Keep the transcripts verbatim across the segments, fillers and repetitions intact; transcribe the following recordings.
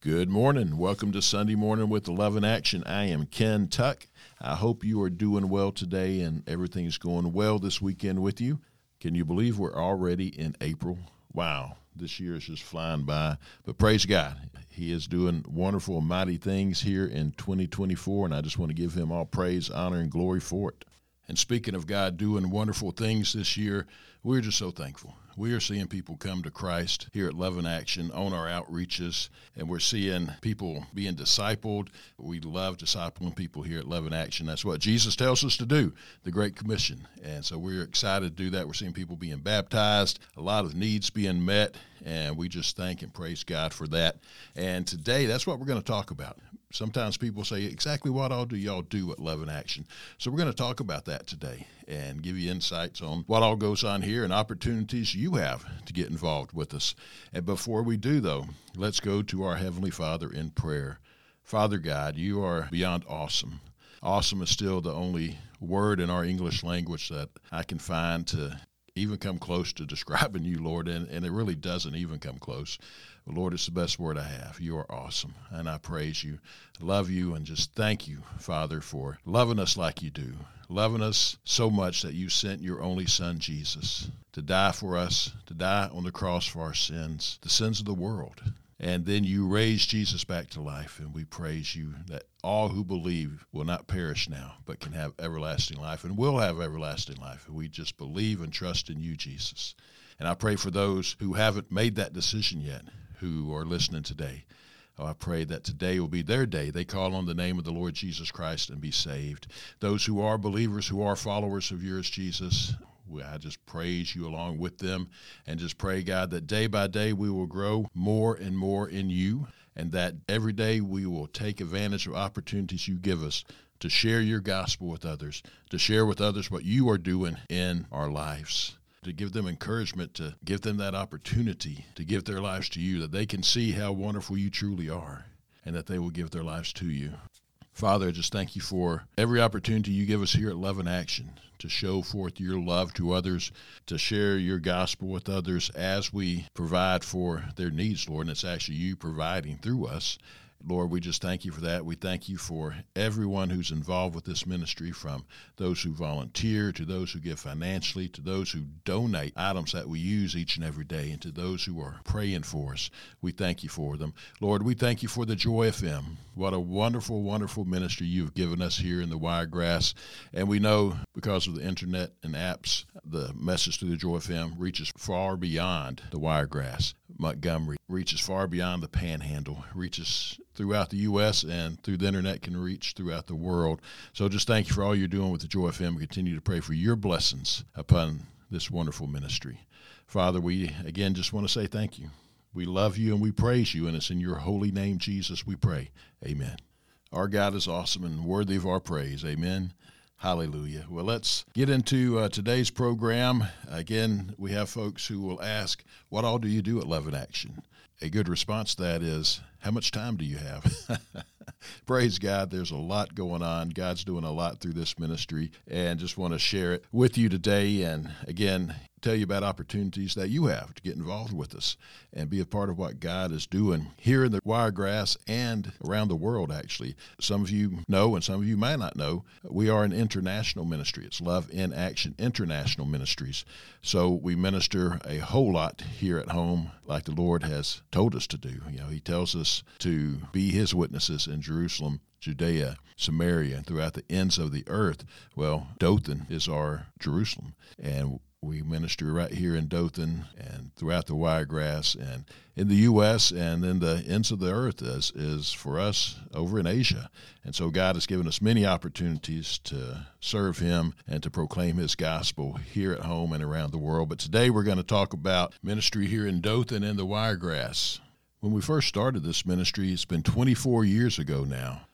Good morning. Welcome to Sunday Morning with Love in Action. I am Ken Tuck. I hope you are doing well today and everything's going well this weekend with you. Can you believe we're already in April? Wow, this year is just flying by. But praise God. He is doing wonderful and mighty things here in twenty twenty-four, and I just want to give him all praise, honor, and glory for it. And speaking of God doing wonderful things this year, we're just so thankful. We are seeing people come to Christ here at Love in Action on our outreaches, and we're seeing people being discipled. We love discipling people here at Love in Action. That's what Jesus tells us to do, the Great Commission. And so we're excited to do that. We're seeing people being baptized, a lot of needs being met, and we just thank and praise God for that. And today, that's what we're going to talk about. Sometimes people say, exactly what all do y'all do at Love in Action? So we're going to talk about that today and give you insights on what all goes on here and opportunities you have to get involved with us. And before we do, though, let's go to our Heavenly Father in prayer. Father God, you are beyond awesome. Awesome is still the only word in our English language that I can find to even come close to describing you, Lord, and, and it really doesn't even come close. But Lord, it's the best word I have. You are awesome, and I praise you, love you, and just thank you, Father, for loving us like you do, loving us so much that you sent your only Son, Jesus, to die for us, to die on the cross for our sins, the sins of the world. And then you raised Jesus back to life, and we praise you that all who believe will not perish now, but can have everlasting life and will have everlasting life. We just believe and trust in you, Jesus. And I pray for those who haven't made that decision yet, who are listening today. Oh, I pray that today will be their day. They call on the name of the Lord Jesus Christ and be saved. Those who are believers, who are followers of yours, Jesus, I just praise you along with them and just pray, God, that day by day we will grow more and more in you, and that every day we will take advantage of opportunities you give us to share your gospel with others, to share with others what you are doing in our lives, to give them encouragement, to give them that opportunity to give their lives to you, that they can see how wonderful you truly are, and that they will give their lives to you. Father, I just thank you for every opportunity you give us here at Love in Action to show forth your love to others, to share your gospel with others as we provide for their needs, Lord, and it's actually you providing through us. Lord, we just thank you for that. We thank you for everyone who's involved with this ministry, from those who volunteer to those who give financially, to those who donate items that we use each and every day, and to those who are praying for us. We thank you for them. Lord, we thank you for the Joy F M. What a wonderful, wonderful ministry you've given us here in the Wiregrass. And we know because of the internet and apps, the message through the Joy F M reaches far beyond the Wiregrass. Montgomery reaches far beyond the Panhandle, reaches throughout the U S and through the internet can reach throughout the world. So just thank you for all you're doing with the Joy F M. We continue to pray for your blessings upon this wonderful ministry. Father, we again just want to say thank you. We love you and we praise you, and it's in your holy name, Jesus, we pray. Amen. Our God is awesome and worthy of our praise. Amen. Hallelujah. Well, let's get into uh, today's program. Again, we have folks who will ask, what all do you do at Love in Action? A good response to that is, how much time do you have? Praise God, there's a lot going on. God's doing a lot through this ministry, and just want to share it with you today. And again, tell you about opportunities that you have to get involved with us and be a part of what God is doing here in the Wiregrass and around the world, actually. Some of you know, and some of you might not know, we are an international ministry. It's Love in Action International Ministries. So we minister a whole lot here at home, like the Lord has told us to do. You know, he tells us to be his witnesses in Jerusalem, Judea, Samaria, and throughout the ends of the earth. Well, Dothan is our Jerusalem, and we minister right here in Dothan and throughout the Wiregrass and in the U S, and then the ends of the earth is, is for us over in Asia. And so God has given us many opportunities to serve him and to proclaim his gospel here at home and around the world. But today we're going to talk about ministry here in Dothan and the Wiregrass. When we first started this ministry, it's been twenty-four years ago now.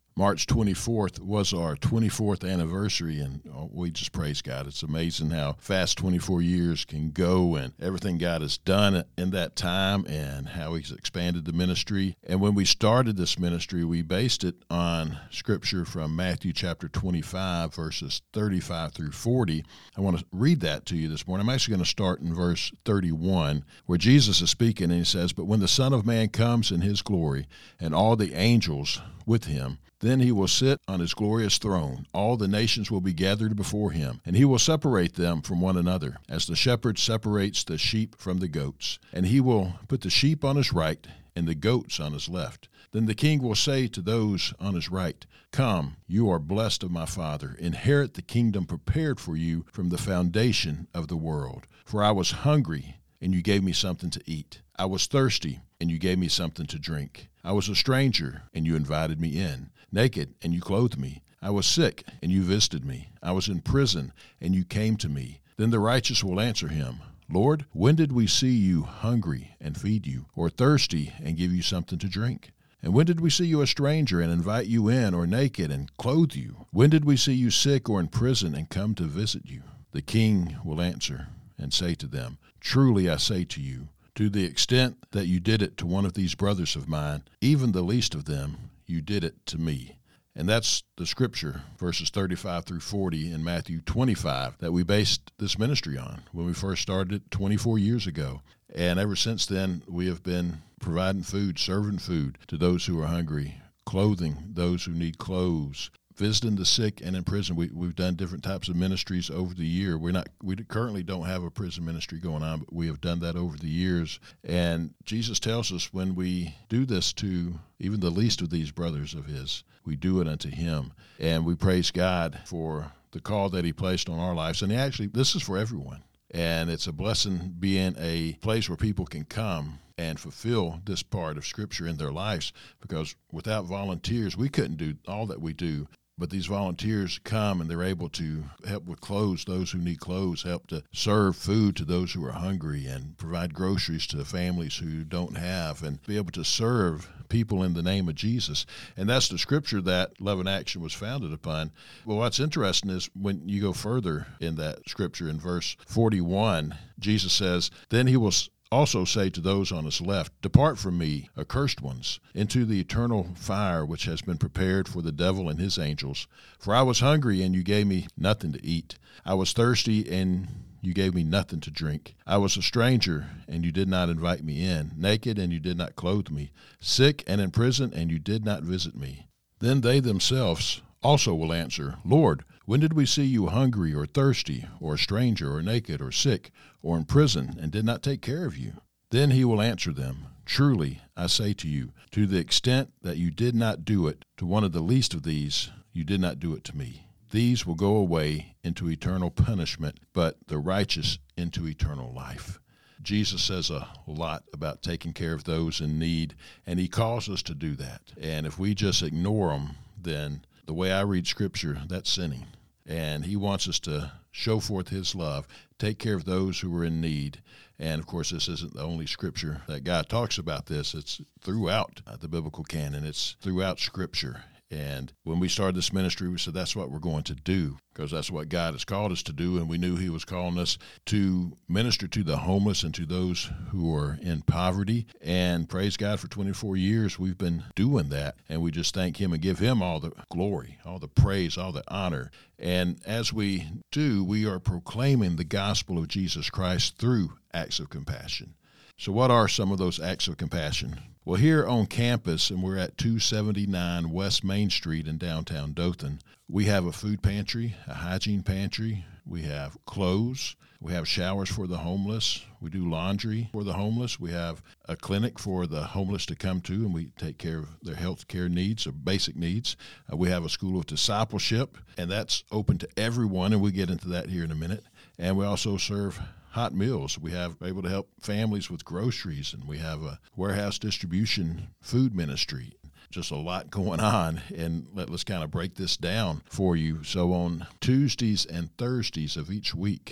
March twenty-fourth was our twenty-fourth anniversary, and we just praise God. It's amazing how fast twenty-four years can go and everything God has done in that time and how he's expanded the ministry. And when we started this ministry, we based it on scripture from Matthew chapter twenty-five, verses thirty-five through forty. I want to read that to you this morning. I'm actually going to start in verse thirty-one, where Jesus is speaking, and he says, "But when the Son of Man comes in his glory, and all the angels with him, then he will sit on his glorious throne. All the nations will be gathered before him, and he will separate them from one another, as the shepherd separates the sheep from the goats. And he will put the sheep on his right and the goats on his left. Then the king will say to those on his right, 'Come, you are blessed of my Father. Inherit the kingdom prepared for you from the foundation of the world. For I was hungry, and you gave me something to eat. I was thirsty, and you gave me something to drink. I was a stranger, and you invited me in. Naked, and you clothed me. I was sick, and you visited me. I was in prison, and you came to me.' Then the righteous will answer him, 'Lord, when did we see you hungry and feed you, or thirsty and give you something to drink? And when did we see you a stranger and invite you in, or naked and clothe you? When did we see you sick or in prison and come to visit you?' The king will answer and say to them, 'Truly I say to you, to the extent that you did it to one of these brothers of mine, even the least of them, you did it to me.'" And that's the scripture, verses thirty-five through forty in Matthew twenty-five, that we based this ministry on when we first started it twenty-four years ago. And ever since then, we have been providing food, serving food to those who are hungry, clothing those who need clothes, visiting the sick and in prison. We, we've done different types of ministries over the year. We're not, we currently don't have a prison ministry going on, but we have done that over the years. And Jesus tells us when we do this to even the least of these brothers of his, we do it unto him. And we praise God for the call that he placed on our lives. And he actually, this is for everyone. And it's a blessing being a place where people can come and fulfill this part of Scripture in their lives, because without volunteers, we couldn't do all that we do. But these volunteers come and they're able to help with clothes, those who need clothes, help to serve food to those who are hungry, and provide groceries to families who don't have, and be able to serve people in the name of Jesus. And that's the scripture that Love in Action was founded upon. Well, what's interesting is when you go further in that scripture in verse forty-one, Jesus says, "Then he will also say to those on his left, 'Depart from me, accursed ones, into the eternal fire which has been prepared for the devil and his angels. For I was hungry, and you gave me nothing to eat. I was thirsty, and you gave me nothing to drink. I was a stranger, and you did not invite me in. Naked, and you did not clothe me. Sick and in prison, and you did not visit me.' Then they themselves also will answer, 'Lord, when did we see you hungry or thirsty, or a stranger, or naked, or sick, or in prison, and did not take care of you?' Then he will answer them, 'Truly I say to you, to the extent that you did not do it to one of the least of these, you did not do it to me.' These will go away into eternal punishment, but the righteous into eternal life." Jesus says a lot about taking care of those in need, and he calls us to do that. And if we just ignore them, then the way I read Scripture, that's sinning. And he wants us to show forth his love, take care of those who are in need. And, of course, this isn't the only Scripture that God talks about this. It's throughout the biblical canon. It's throughout Scripture. And when we started this ministry, we said that's what we're going to do, because that's what God has called us to do. And we knew he was calling us to minister to the homeless and to those who are in poverty. And praise God, for twenty-four years, we've been doing that. And we just thank him and give him all the glory, all the praise, all the honor. And as we do, we are proclaiming the gospel of Jesus Christ through acts of compassion. So what are some of those acts of compassion? Well, here on campus, and we're at two seventy-nine West Main Street in downtown Dothan, we have a food pantry, a hygiene pantry. We have clothes. We have showers for the homeless. We do laundry for the homeless. We have a clinic for the homeless to come to, and we take care of their health care needs or basic needs. Uh, we have a school of discipleship, and that's open to everyone, and we'll get into that here in a minute. And we also serve hot meals. We have able to help families with groceries, and we have a warehouse distribution food ministry. Just a lot going on, and let, let's kind of break this down for you. So on Tuesdays and Thursdays of each week,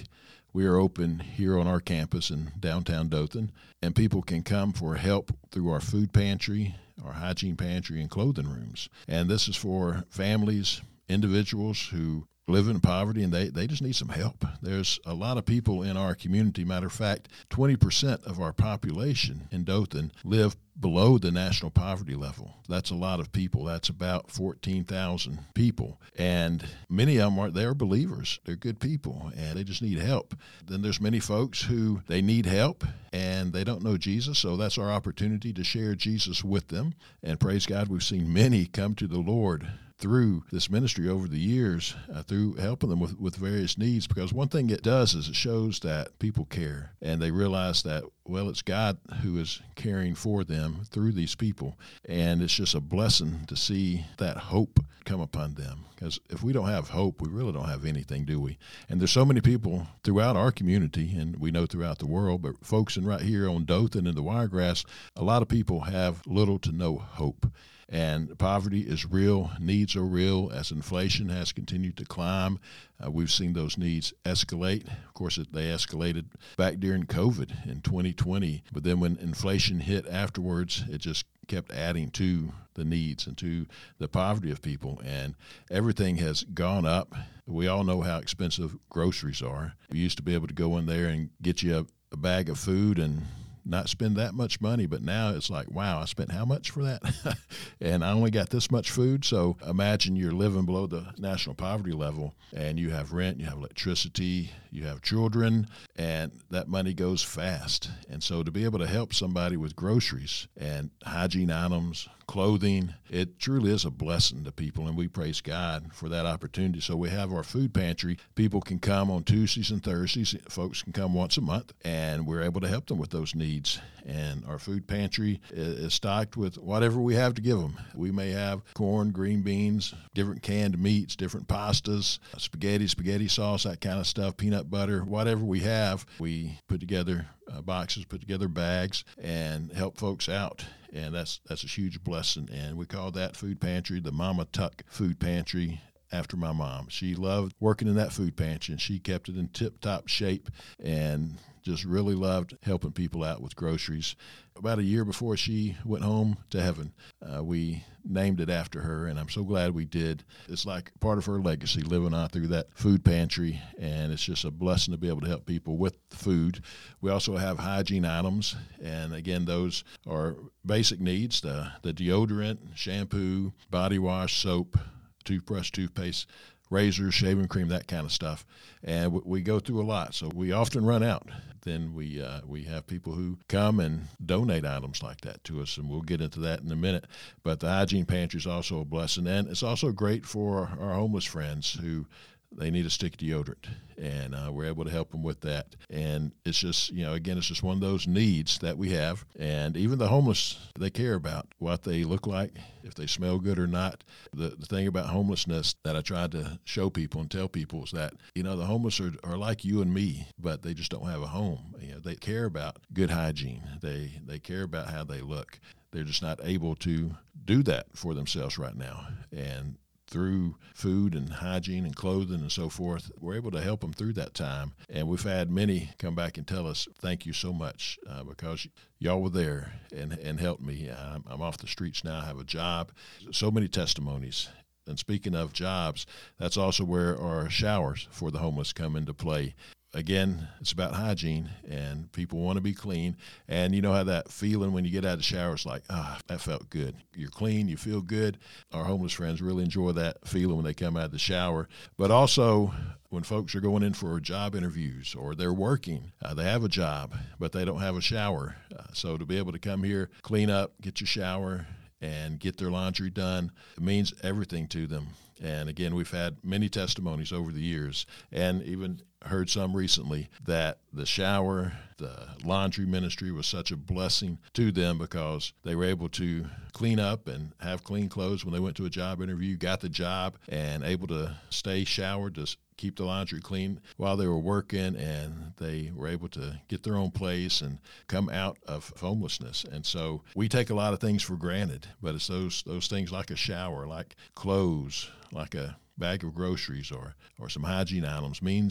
We are open here on our campus in downtown Dothan, and people can come for help through our food pantry, our hygiene pantry, and clothing rooms. And this is for families, individuals who live in poverty, and they, they just need some help. There's a lot of people in our community. Matter of fact, twenty percent of our population in Dothan live below the national poverty level. That's a lot of people. That's about fourteen thousand people. And many of them are, they're believers. They're good people, and they just need help. Then there's many folks who they need help, and they don't know Jesus, so that's our opportunity to share Jesus with them. And praise God, we've seen many come to the Lord through this ministry over the years, uh, through helping them with, with various needs, because one thing it does is it shows that people care, and they realize that, well, it's God who is caring for them through these people, and it's just a blessing to see that hope come upon them, because if we don't have hope, we really don't have anything, do we? And there's so many people throughout our community, and we know throughout the world, but folks in right here on Dothan and the Wiregrass, a lot of people have little to no hope. And poverty is real, needs are real. As inflation has continued to climb, uh, we've seen those needs escalate. Of course, it, they escalated back during COVID in twenty twenty, but then when inflation hit afterwards, it just kept adding to the needs and to the poverty of people, and everything has gone up. We all know how expensive groceries are. We used to be able to go in there and get you a, a bag of food and not spend that much money, but now it's like, wow, I spent how much for that? And I only got this much food. So imagine you're living below the national poverty level, and you have rent, you have electricity, you have children, and that money goes fast. And so to be able to help somebody with groceries and hygiene items, clothing, it truly is a blessing to people, and we praise God for that opportunity. So we have our food pantry. People can come on Tuesdays and Thursdays. Folks can come once a month, and we're able to help them with those needs. And our food pantry is stocked with whatever we have to give them. We may have corn, green beans, different canned meats, different pastas, spaghetti, spaghetti sauce, that kind of stuff, peanut butter, whatever we have. We put together uh, boxes, put together bags, and help folks out. And that's that's a huge blessing. And we call that food pantry the Mama Tuck Food Pantry, after my mom. She loved working in that food pantry, and she kept it in tip-top shape and just really loved helping people out with groceries. About a year before she went home to heaven, uh, we named it after her, and I'm so glad we did. It's like part of her legacy, living on through that food pantry, and it's just a blessing to be able to help people with food. We also have hygiene items, and again, those are basic needs, the, the deodorant, shampoo, body wash, soap, toothbrush, toothpaste, razors, shaving cream, that kind of stuff. And we, we go through a lot, so we often run out. Then we uh, we have people who come and donate items like that to us, and we'll get into that in a minute. But the hygiene pantry is also a blessing, and it's also great for our homeless friends who they need a stick deodorant, and uh, we're able to help them with that. And it's just, you know, again, it's just one of those needs that we have. And even the homeless, they care about what they look like, if they smell good or not. The, the thing about homelessness that I tried to show people and tell people is that, you know, the homeless are, are like you and me, but they just don't have a home. You know, they care about good hygiene. They, they care about how they look. They're just not able to do that for themselves right now. And through food and hygiene and clothing and so forth, we're able to help them through that time. And we've had many come back and tell us, thank you so much, uh, because y- y'all were there and, and helped me. I'm, I'm off the streets now. I have a job. So many testimonies. And speaking of jobs, that's also where our showers for the homeless come into play. Again, it's about hygiene, and people want to be clean. And you know how that feeling when you get out of the shower is like, ah, that felt good. You're clean, you feel good. Our homeless friends really enjoy that feeling when they come out of the shower. But also, when folks are going in for job interviews or they're working, uh, they have a job, but they don't have a shower. Uh, so to be able to come here, clean up, get your shower, and get their laundry done, it means everything to them. And again, we've had many testimonies over the years, and even heard some recently, that the shower, the laundry ministry was such a blessing to them because they were able to clean up and have clean clothes when they went to a job interview, got the job, and able to stay showered to keep the laundry clean while they were working, and they were able to get their own place and come out of homelessness. And so we take a lot of things for granted, but it's those those things like a shower, like clothes, like a bag of groceries or, or some hygiene items means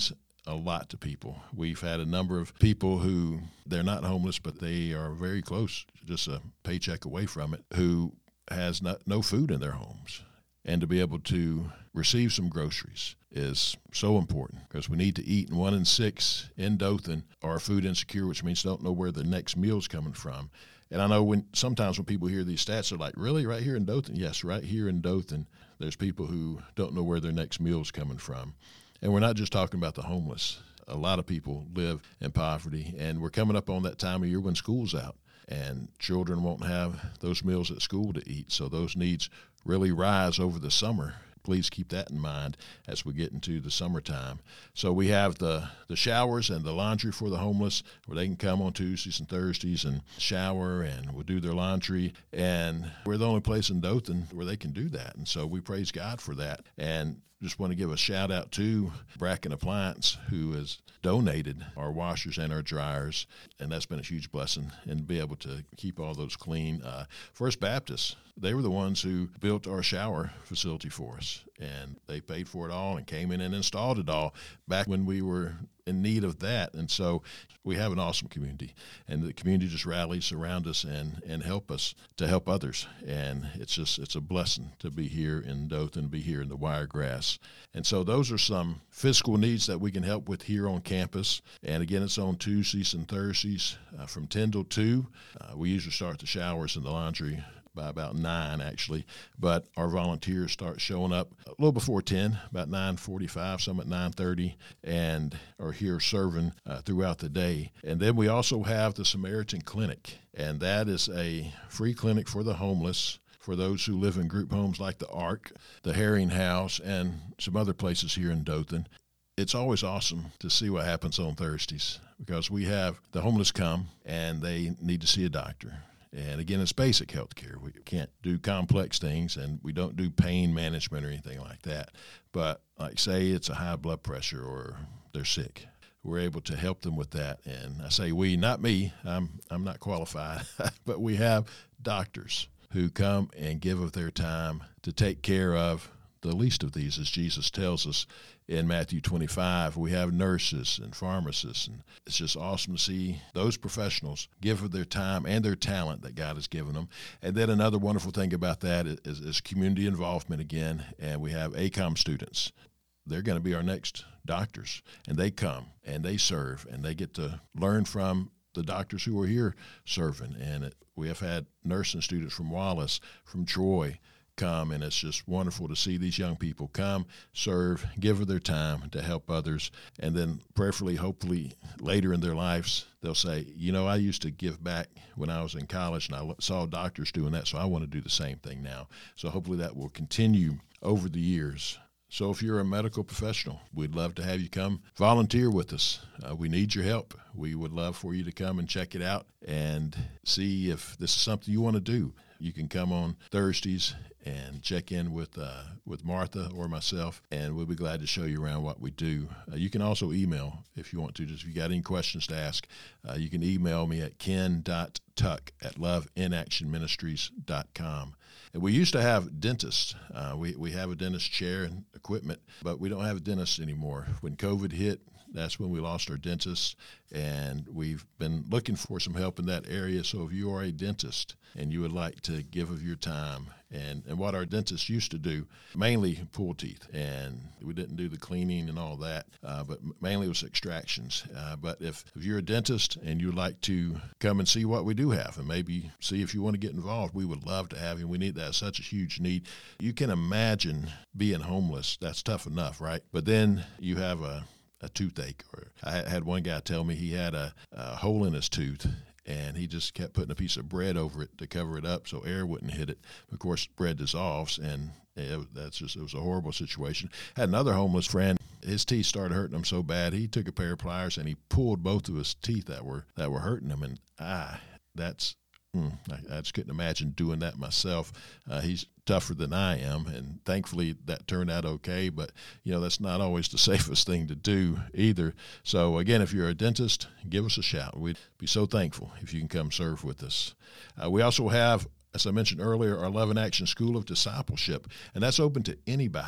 a lot to people. We've had a number of people who, they're not homeless, but they are very close, just a paycheck away from it, who has not, no food in their homes. And to be able to receive some groceries is so important because we need to eat. And one in six in Dothan are food insecure, which means don't know where the next meal's coming from. And I know when sometimes when people hear these stats, they're like, really, right here in Dothan? Yes, right here in Dothan, there's people who don't know where their next meal's coming from. And we're not just talking about the homeless. A lot of people live in poverty, and we're coming up on that time of year when school's out. And children won't have those meals at school to eat. So those needs really rise over the summer. Please keep that in mind as we get into the summertime. So we have the, the showers and the laundry for the homeless where they can come on Tuesdays and Thursdays and shower and we'll do their laundry. And we're the only place in Dothan where they can do that. And so we praise God for that. And just want to give a shout out to Bracken Appliance, who has donated our washers and our dryers, and that's been a huge blessing, and be able to keep all those clean. Uh, First Baptist, they were the ones who built our shower facility for us, and they paid for it all and came in and installed it all back when we were in need of that. And so we have an awesome community, and the community just rallies around us and, and help us to help others. And it's just, it's a blessing to be here in Dothan, be here in the Wiregrass. And so those are some physical needs that we can help with here on campus. And again, it's on Tuesdays and Thursdays uh, from ten till two. Uh, we usually start the showers and the laundry by about nine, actually, but our volunteers start showing up a little before ten, about nine forty-five, some at nine thirty, and are here serving uh, throughout the day. And then we also have the Samaritan Clinic, and that is a free clinic for the homeless, for those who live in group homes like the Ark, the Herring House, and some other places here in Dothan. It's always awesome to see what happens on Thursdays because we have the homeless come and they need to see a doctor. And again, it's basic health care. We can't do complex things, and we don't do pain management or anything like that. But like say it's a high blood pressure or they're sick, we're able to help them with that. And I say we, not me. I'm I'm not qualified, but we have doctors who come and give of their time to take care of the least of these, as Jesus tells us in Matthew twenty-five. We have nurses and pharmacists, and it's just awesome to see those professionals give of their time and their talent that God has given them. And then another wonderful thing about that is, is community involvement again, and we have A COM students. They're going to be our next doctors, and they come and they serve, and they get to learn from the doctors who are here serving. And it, we have had nursing students from Wallace, from Troy, come, and it's just wonderful to see these young people come, serve, give of their time to help others, and then prayerfully, hopefully, later in their lives, they'll say, you know, I used to give back when I was in college, and I saw doctors doing that, so I want to do the same thing now. So hopefully that will continue over the years. So if you're a medical professional, we'd love to have you come volunteer with us. Uh, we need your help. We would love for you to come and check it out and see if this is something you want to do. You can come on Thursdays and check in with uh, with Martha or myself, and we'll be glad to show you around what we do. Uh, you can also email if you want to. Just if you got any questions to ask, uh, you can email me at ken dot tuck at love in action ministries dot com. And we used to have dentists. Uh, we, we have a dentist chair and equipment, but we don't have a dentist anymore. When COVID hit, that's when we lost our dentist, and we've been looking for some help in that area. So if you are a dentist and you would like to give of your time, and, and what our dentists used to do, mainly pull teeth, and we didn't do the cleaning and all that, uh, but mainly it was extractions. Uh, but if, if you're a dentist and you'd like to come and see what we do have and maybe see if you want to get involved, we would love to have you. We need that. Such a huge need. You can imagine being homeless. That's tough enough, right? But then you have a a toothache. Or I had one guy tell me he had a, a hole in his tooth, and he just kept putting a piece of bread over it to cover it up so air wouldn't hit it. Of course, bread dissolves, and it, that's just it was a horrible situation. Had another homeless friend. His teeth started hurting him so bad, he took a pair of pliers and he pulled both of his teeth that were that were hurting him. And ah, that's mm, I, I just couldn't imagine doing that myself. Uh, he's tougher than I am, and thankfully that turned out okay, but you know, that's not always the safest thing to do either. So again, if you're a dentist, give us a shout. We'd be so thankful if you can come serve with us. Uh, we also have, as I mentioned earlier, our Love in Action School of Discipleship, and that's open to anybody.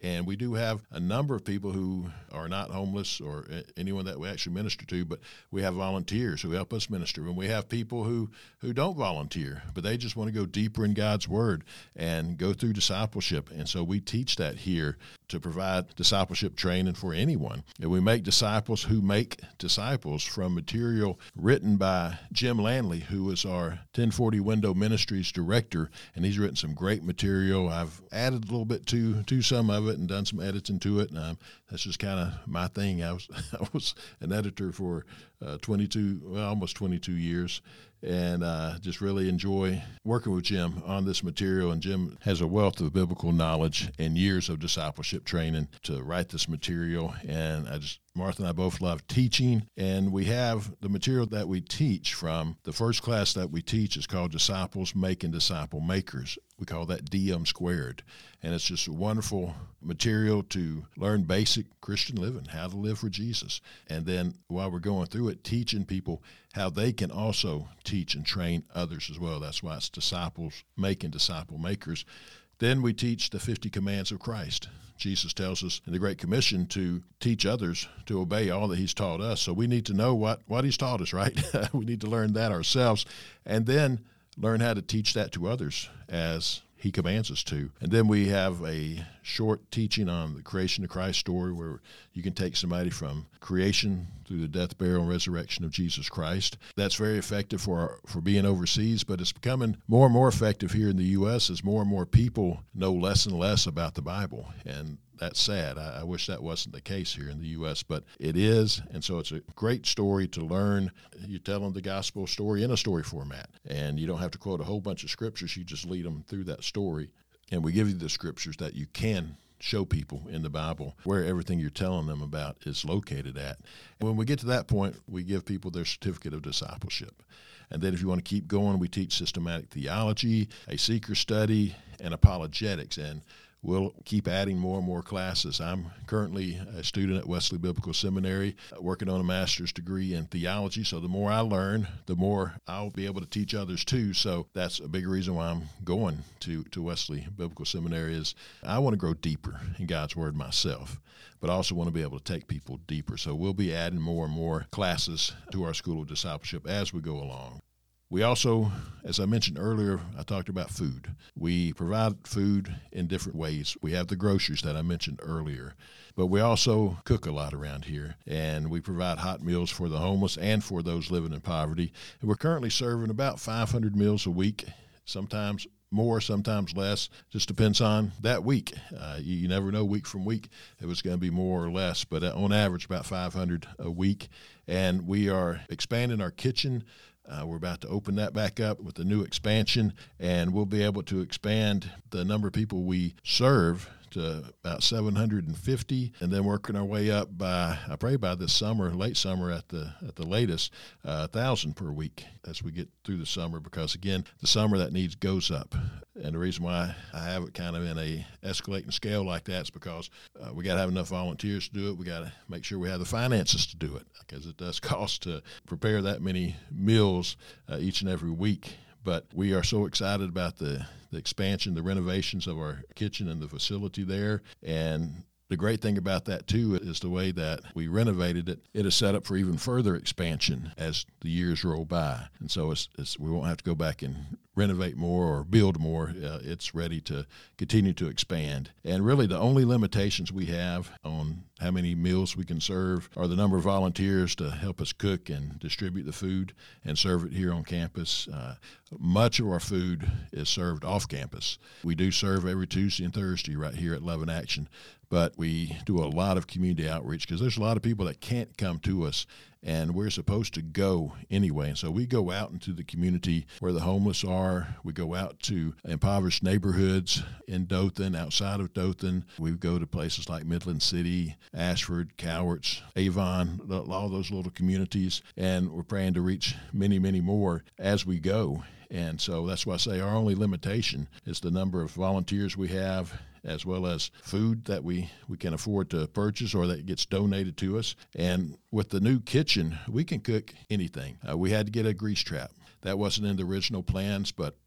And we do have a number of people who are not homeless or anyone that we actually minister to, but we have volunteers who help us minister. And we have people who, who don't volunteer, but they just want to go deeper in God's Word and go through discipleship. And so we teach that here to provide discipleship training for anyone. And we make disciples who make disciples from material written by Jim Landley, who is our ten forty Window Ministries director, and he's written some great material. I've added a little bit to to some of it and done some editing to it, and um, that's just kind of my thing. I was I was an editor for uh, twenty-two, well, almost twenty-two years, and uh, just really enjoy working with Jim on this material. And Jim has a wealth of biblical knowledge and years of discipleship training to write this material, and I just Martha and I both love teaching, and we have the material that we teach from. The first class that we teach is called Disciples Making Disciple Makers. We call that D M squared, and it's just a wonderful material to learn basic Christian living, how to live for Jesus. And then while we're going through it, teaching people how they can also teach and train others as well. That's why it's Disciples Making Disciple Makers. Then we teach the fifty commands of Christ. Jesus tells us in the Great Commission to teach others to obey all that he's taught us. So we need to know what, what he's taught us, right? We need to learn that ourselves, and then learn how to teach that to others as he commands us to. And then we have a short teaching on the creation of Christ story, where you can take somebody from creation through the death, burial, and resurrection of Jesus Christ. That's very effective for our, for being overseas, but it's becoming more and more effective here in the U S as more and more people know less and less about the Bible. And that's sad. I, I wish that wasn't the case here in the U S, but it is. And so it's a great story to learn. You're telling the gospel story in a story format, and you don't have to quote a whole bunch of scriptures. You just lead them through that story. And we give you the scriptures that you can show people in the Bible where everything you're telling them about is located at. And when we get to that point, we give people their certificate of discipleship. And then if you want to keep going, we teach systematic theology, a seeker study, and apologetics. And we'll keep adding more and more classes. I'm currently a student at Wesley Biblical Seminary, working on a master's degree in theology. So the more I learn, the more I'll be able to teach others too. So that's a big reason why I'm going to, to Wesley Biblical Seminary, is I want to grow deeper in God's Word myself, but I also want to be able to take people deeper. So we'll be adding more and more classes to our School of Discipleship as we go along. We also, as I mentioned earlier, I talked about food. We provide food in different ways. We have the groceries that I mentioned earlier, but we also cook a lot around here, and we provide hot meals for the homeless and for those living in poverty. And we're currently serving about five hundred meals a week, sometimes more, sometimes less. Just depends on that week. Uh, you, you never know week from week if it's going to be more or less, but on average about five hundred a week. And we are expanding our kitchen. Uh, we're about to open that back up with a new expansion, and we'll be able to expand the number of people we serve to about seven hundred fifty, and then working our way up by, I pray by this summer, late summer at the at the latest, uh, one thousand per week as we get through the summer, because, again, the summer that needs goes up. And the reason why I have it kind of in a escalating scale like that is because uh, we got to have enough volunteers to do it. We got to make sure we have the finances to do it, because it does cost to prepare that many meals uh, each and every week. But we are so excited about the, the expansion, the renovations of our kitchen and the facility there. And the great thing about that, too, is the way that we renovated it. It is set up for even further expansion as the years roll by. And so it's, it's, we won't have to go back and renovate more or build more. Uh, it's ready to continue to expand. And really the only limitations we have on how many meals we can serve are the number of volunteers to help us cook and distribute the food and serve it here on campus. Uh, much of our food is served off campus. We do serve every Tuesday and Thursday right here at Love in Action, but we do a lot of community outreach because there's a lot of people that can't come to us, and we're supposed to go anyway. And so we go out into the community where the homeless are. We go out to impoverished neighborhoods in Dothan, outside of Dothan. We go to places like Midland City, Ashford, Cowarts, Avon, all those little communities, and we're praying to reach many, many more as we go. And so that's why I say our only limitation is the number of volunteers we have, as well as food that we, we can afford to purchase or that gets donated to us. And with the new kitchen, we can cook anything. Uh, we had to get a grease trap. That wasn't in the original plans, but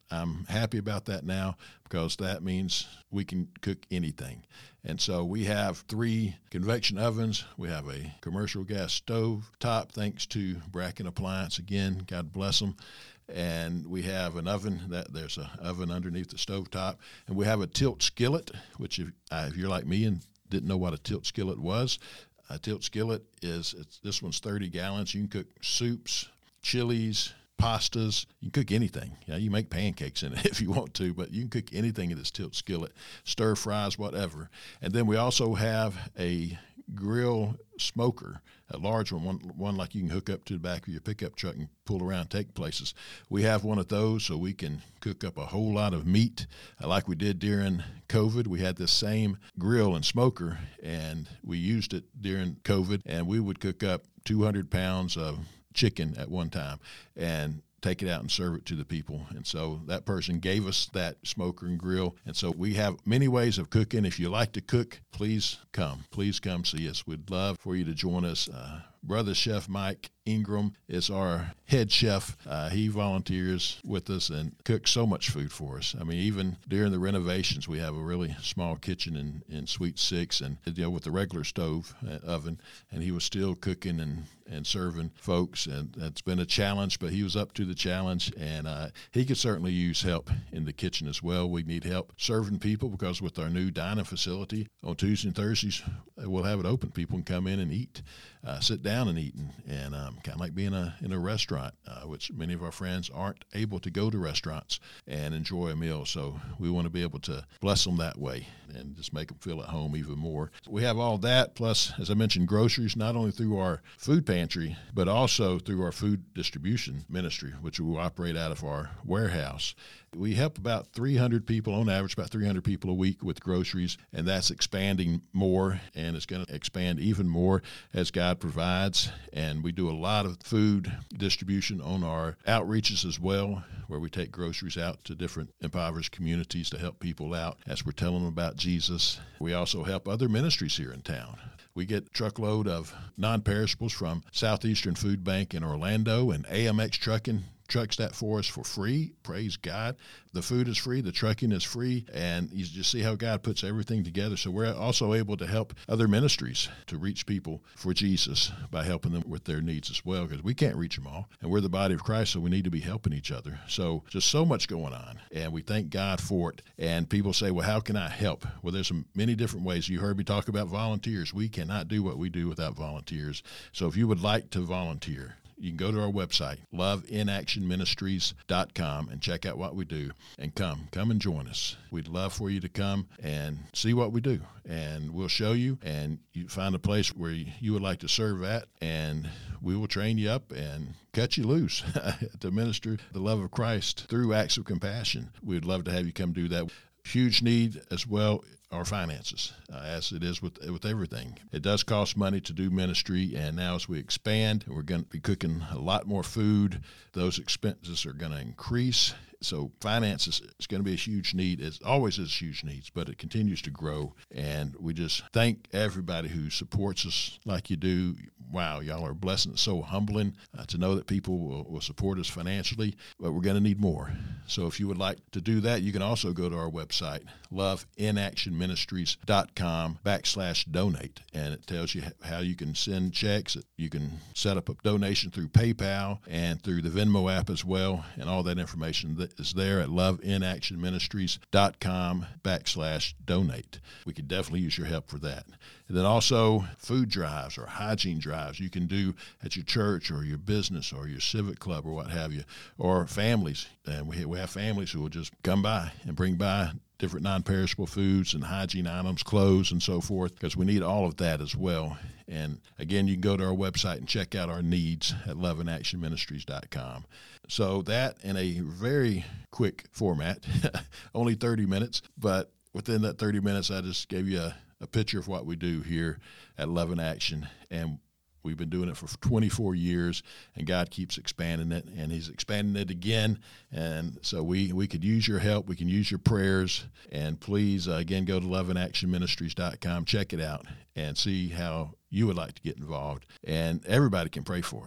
I'm happy about that now because that means we can cook anything. And so we have three convection ovens. We have a commercial gas stove top, thanks to Bracken Appliance. Again, God bless them. And we have an oven, that there's an oven underneath the stove top. And we have a tilt skillet, which if, uh, if you're like me and didn't know what a tilt skillet was, a tilt skillet is, it's, this one's thirty gallons. You can cook soups, chilies, pastas. You can cook anything. You know, you make pancakes in it if you want to, but you can cook anything in this tilt skillet, stir fries, whatever. And then we also have a grill smoker, a large one, one, one like you can hook up to the back of your pickup truck and pull around, take places. We have one of those so we can cook up a whole lot of meat uh, like we did during COVID. We had this same grill and smoker, and we used it during COVID, and we would cook up two hundred pounds of chicken at one time and take it out and serve it to the people. And so that person gave us that smoker and grill. And so we have many ways of cooking. If you like to cook, please come. Please come see us. We'd love for you to join us. Uh, Brother Chef Mike Ingram is our head chef. Uh, he volunteers with us and cooks so much food for us. I mean, even during the renovations, we have a really small kitchen in, in Suite six, and you know, with the regular stove uh, oven, and he was still cooking and, and serving folks. And it's been a challenge, but he was up to the challenge, and uh, he could certainly use help in the kitchen as well. We need help serving people because with our new dining facility on Tuesdays and Thursdays, we'll have it open. People can come in and eat, uh, sit down and eat, and, and um, kind of like being a, in a restaurant, uh, which many of our friends aren't able to go to restaurants and enjoy a meal. So we want to be able to bless them that way and just make them feel at home even more. We have all that, plus, as I mentioned, groceries, not only through our food pantry, but also through our food distribution ministry, which we operate out of our warehouse. We help about three hundred people, on average, about three hundred people a week with groceries, and that's expanding more, and it's going to expand even more as God provides. And we do a lot of food distribution on our outreaches as well, where we take groceries out to different impoverished communities to help people out as we're telling them about Jesus. We also help other ministries here in town. We get a truckload of non-perishables from Southeastern Food Bank in Orlando, and A M X Trucking trucks that for us for free. Praise God. The food is free, the trucking is free, and you just see how God puts everything together. So we're also able to help other ministries to reach people for Jesus by helping them with their needs as well, because we can't reach them all, and we're the body of Christ, so we need to be helping each other. So just so much going on, and we thank God for it. And people say, well, how can I help? Well, there's some, many different ways. You heard me talk about volunteers. We cannot do what we do without volunteers. So if you would like to volunteer, you can go to our website, love in action ministries dot com, and check out what we do. And come, come and join us. We'd love for you to come and see what we do. And we'll show you, and you find a place where you would like to serve at, and we will train you up and cut you loose to minister the love of Christ through acts of compassion. We'd love to have you come do that. Huge need as well our finances, uh, as it is with with everything. It does cost money to do ministry, and now as we expand, we're going to be cooking a lot more food. Those expenses are going to increase. So finances is going to be a huge need. It always is huge needs, but it continues to grow. And we just thank everybody who supports us like you do. Wow, y'all are a blessing. It's so humbling uh, to know that people will, will support us financially, but we're going to need more. So if you would like to do that, you can also go to our website, love in action ministries dot com backslash donate. And it tells you how you can send checks. You can set up a donation through PayPal and through the Venmo app as well. And all that information that is there at love in action ministries dot com backslash donate. We could definitely use your help for that. And then also food drives or hygiene drives you can do at your church or your business or your civic club or what have you, or families. And we we have families who will just come by and bring by different non-perishable foods and hygiene items, clothes, and so forth, because we need all of that as well. And again, you can go to our website and check out our needs at love in action ministries dot com. So that in a very quick format, only thirty minutes, but within that thirty minutes, I just gave you a, a picture of what we do here at Love in Action. And we've been doing it for twenty-four years, and God keeps expanding it, and he's expanding it again. And so we, we could use your help. We can use your prayers. And please, uh, again, go to love in action ministries dot com. Check it out and see how you would like to get involved. And everybody can pray for us.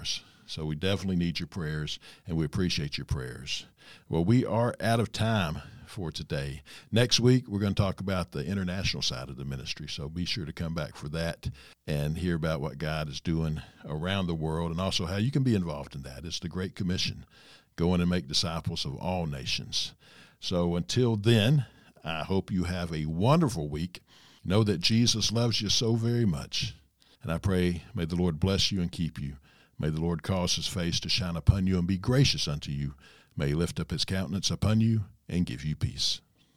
So we definitely need your prayers, and we appreciate your prayers. Well, we are out of time for today. Next week, we're going to talk about the international side of the ministry, so be sure to come back for that and hear about what God is doing around the world and also how you can be involved in that. It's the Great Commission, go in and make disciples of all nations. So until then, I hope you have a wonderful week. Know that Jesus loves you so very much, and I pray may the Lord bless you and keep you. May the Lord cause his face to shine upon you and be gracious unto you. May he lift up his countenance upon you and give you peace.